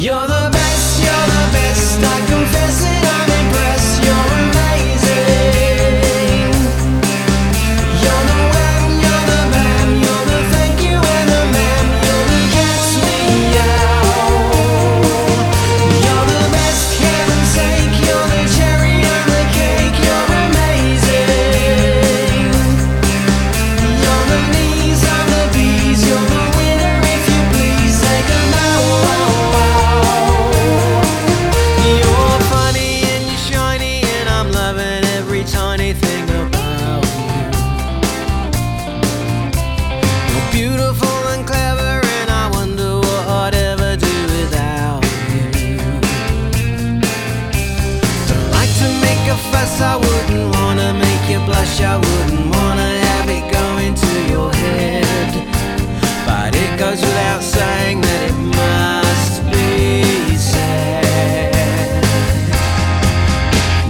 You're the best, I confess it, I'm impressed, you're amazing. You're the wham, you're the bam, you're the thank you and the man, you're the gets me out. You're the best, heaven's sake, you're the cherry on the cake, you're amazing. You're the knees of the bees, you're the winner if you please, take a bow. Tiny thing about you. You're beautiful and clever, and I wonder what I'd ever do without you. Don't like to make a fuss, I wouldn't wanna make you blush, I would.